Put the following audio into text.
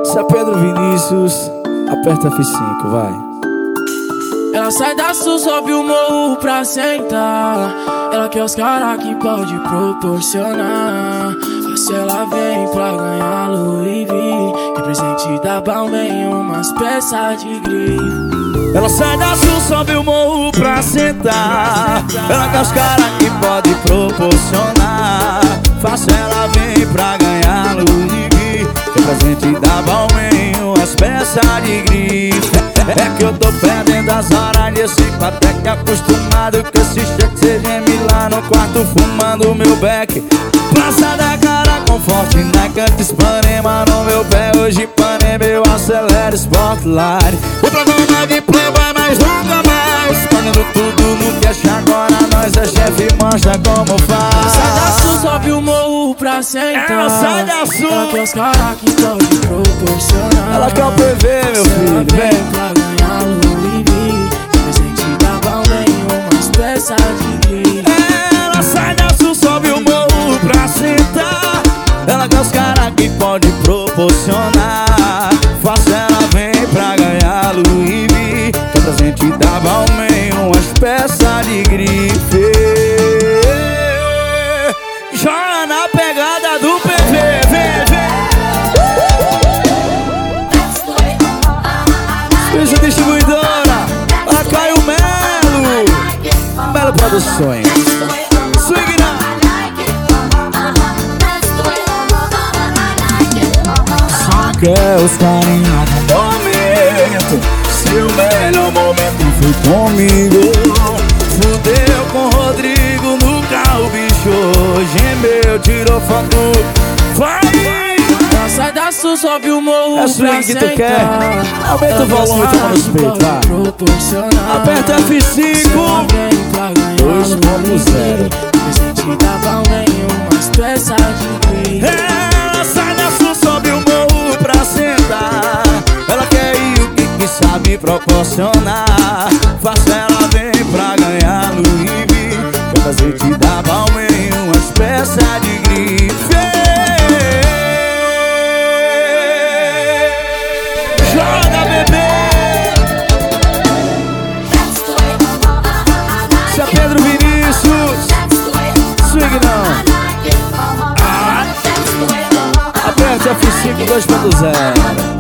Se é Pedro Vinícius, aperta F5, vai. Ela sai da sul, sobe o morro pra sentar. Ela quer os caras que pode proporcionar. Se ela vem pra ganhar Louis V, que presente da Balmain, umas peças de grife. Ela sai da sul, sobe o morro pra sentar. Ela quer os caras que pode proporcionar. Faça ela vem pra ganhar Louis V, que presente da Balmain, umas peças de grife. É que eu tô perdendo as horas desse pateque acostumado com esse cheque. Cê geme lá no quarto fumando meu beck. Praça da cara com forte Nike, Espanema no meu pé. Hoje Panema eu acelero Spotlight. O programa de playboy mas nunca mais. Pagando tudo no cash agora nós é chefe, mostra como faz. Sai da sul, sobe o morro pra sentar. Ela sai da sul. Ela quer os caras que pode proporcionar. Ela quer o PV, meu filho, vem. Pra ganhar Louis V, presente da Balmain, umas peças de grife. Ela sai da sul, sobe o morro pra sentar. Ela quer os caras que pode proporcionar. Faça ela vem pra ganhar Louis V, que é presente da Balmain, umas peças de grife. Joga na pegada do PV, vem, vem. Veja distribuidora, a Caio Melo Produções. Swing na. Só quer os carinhos do momento. Seu melhor momento foi comigo. Fudeu com o Rodrigo no carro, bicho. Gemeu, tirou foto. Vai! Ela sai da sul, sobe o morro É pra swing que tu sentar. quer? Aumenta o volume, toma nos peitos, vai. Aperta F5 2.0. Presente da Balmain, umas peças de grife. Ela sai da sul, sobe o morro pra sentar. Ela quer ir o que sabe proporcionar. Faça ela vem pra ganhar Louis V, que é presente da Balmain, umas peças de grife. Joga, bebê! Se é Pedro Vinícius, swing não. Aperta F5 2.0.